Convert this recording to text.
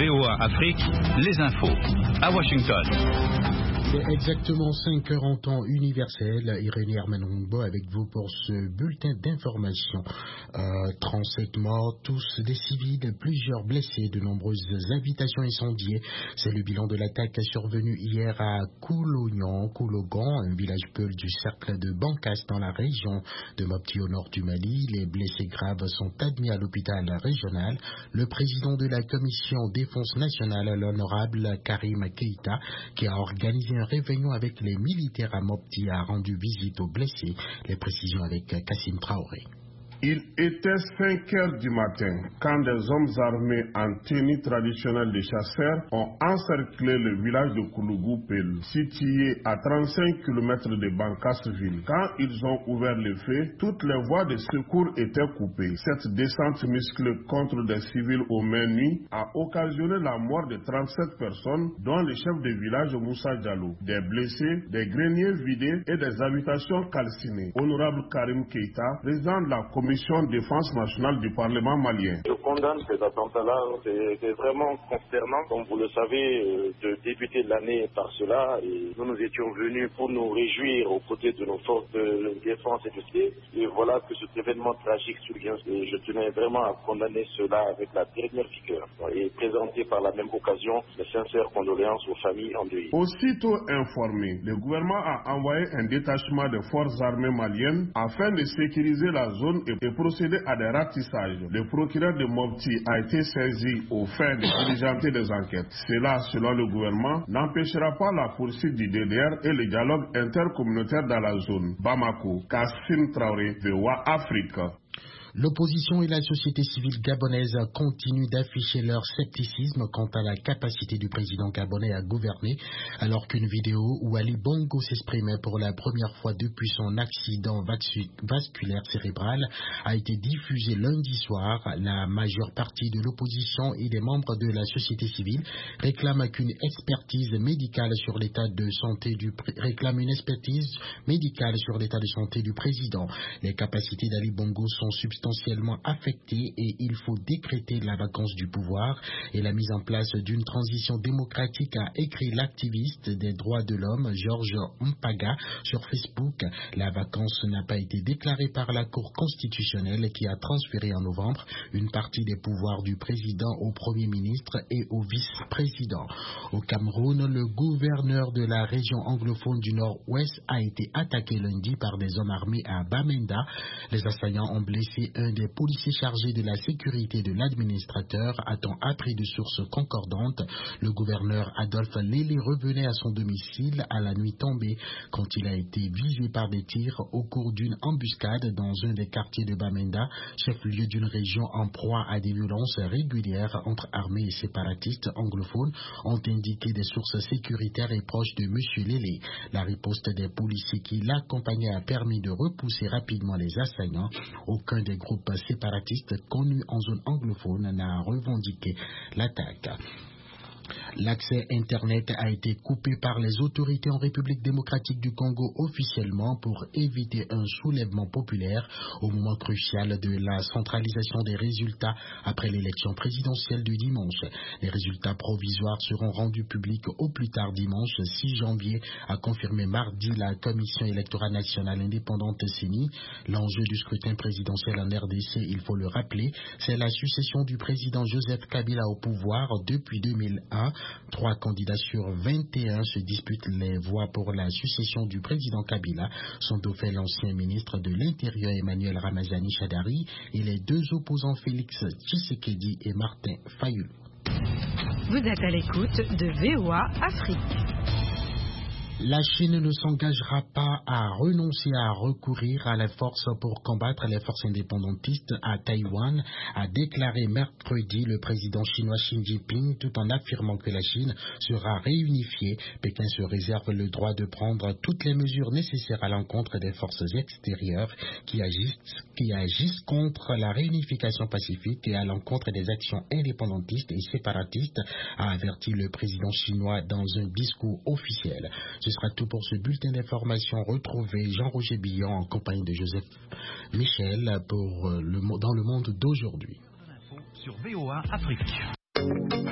VOA Afrique, les infos. À Washington. C'est exactement 5 heures en temps universel. Irénée Hermanongbo avec vous pour ce bulletin d'information. 37 morts, tous des civils, plusieurs blessés, de nombreuses habitations incendiées. C'est le bilan de l'attaque survenue hier à Koulogan, un village peul du cercle de Bankas dans la région de Mopti au nord du Mali. Les blessés graves sont admis à l'hôpital régional. Le président de la commission défense nationale, l'honorable Karim Keïta, qui a organisé un réveillon avec les militaires à Mopti, a rendu visite aux blessés. Les précisions avec Kassim Traoré. Il était 5 heures du matin quand des hommes armés en tenue traditionnelle de chasseurs ont encerclé le village de Koulougou-Pel, situé à 35 km de Bankassville. Quand ils ont ouvert le feu, toutes les voies de secours étaient coupées. Cette descente musclée contre des civils aux mains nues a occasionné la mort de 37 personnes, dont le chef de village Moussa Diallo, des blessés, des greniers vidés et des habitations calcinées. Honorable Karim Keïta, président de la commission défense nationale du Parlement malien. Je condamne ces attentats-là, c'est vraiment consternant. Comme vous le savez, de débuter l'année par cela, et nous étions venus pour nous réjouir aux côtés de nos forces de défense et de sécurité. Et voilà que cet événement tragique survient. Et je tenais vraiment à condamner cela avec la dernière vigueur et présenter par la même occasion mes sincères condoléances aux familles endeuillées. Aussitôt informé, le gouvernement a envoyé un détachement de forces armées maliennes afin de sécuriser la zone et procéder à des ratissages. Le procureur de Mopti a été saisi au fin de diligenter des enquêtes. Cela, selon le gouvernement, n'empêchera pas la poursuite du DDR et le dialogue intercommunautaire dans la zone. Bamako, Kassim Traoré, VOA Afrique. L'opposition et la société civile gabonaise continuent d'afficher leur scepticisme quant à la capacité du président gabonais à gouverner, alors qu'une vidéo où Ali Bongo s'exprimait pour la première fois depuis son accident vasculaire cérébral a été diffusée lundi soir. La majeure partie de l'opposition et des membres de la société civile réclament une expertise médicale sur l'état de santé du président. Les capacités d'Ali Bongo sont substantiellement affectée et il faut décréter la vacance du pouvoir et la mise en place d'une transition démocratique, a écrit l'activiste des droits de l'homme Georges Mpaga sur Facebook. La vacance n'a pas été déclarée par la Cour constitutionnelle qui a transféré en novembre une partie des pouvoirs du président au Premier ministre et au vice-président. Au Cameroun, le gouverneur de la région anglophone du Nord-Ouest a été attaqué lundi par des hommes armés à Bamenda. Les assaillants ont blessé un des policiers chargés de la sécurité de l'administrateur, a-t-on appris de sources concordantes. Le gouverneur Adolphe Lélé revenait à son domicile à la nuit tombée quand il a été visé par des tirs au cours d'une embuscade dans un des quartiers de Bamenda, chef-lieu d'une région en proie à des violences régulières entre armées et séparatistes anglophones, ont indiqué des sources sécuritaires et proches de M. Lélé. La riposte des policiers qui l'accompagnaient a permis de repousser rapidement les assaillants. Aucun des groupes séparatistes connus en zone anglophone n'a revendiqué l'attaque. L'accès Internet a été coupé par les autorités en République démocratique du Congo officiellement pour éviter un soulèvement populaire au moment crucial de la centralisation des résultats après l'élection présidentielle du dimanche. Les résultats provisoires seront rendus publics au plus tard dimanche 6 janvier, a confirmé mardi la Commission électorale nationale indépendante CENI. L'enjeu du scrutin présidentiel en RDC, il faut le rappeler, c'est la succession du président Joseph Kabila au pouvoir depuis 2001. 3 candidats sur 21 se disputent les voix pour la succession du président Kabila. Sont au fait l'ancien ministre de l'Intérieur Emmanuel Ramazani Chadari et les 2 opposants Félix Tshisekedi et Martin Fayulu. Vous êtes à l'écoute de VOA Afrique. La Chine ne s'engagera pas à renoncer à recourir à la force pour combattre les forces indépendantistes à Taïwan, a déclaré mercredi le président chinois Xi Jinping, tout en affirmant que la Chine sera réunifiée. Pékin se réserve le droit de prendre toutes les mesures nécessaires à l'encontre des forces extérieures qui agissent contre la réunification pacifique et à l'encontre des actions indépendantistes et séparatistes, a averti le président chinois dans un discours officiel. Ce sera tout pour ce bulletin d'information. Retrouvez Jean-Roger Billon en compagnie de Joseph Michel dans le monde d'aujourd'hui. Sur VOA Afrique.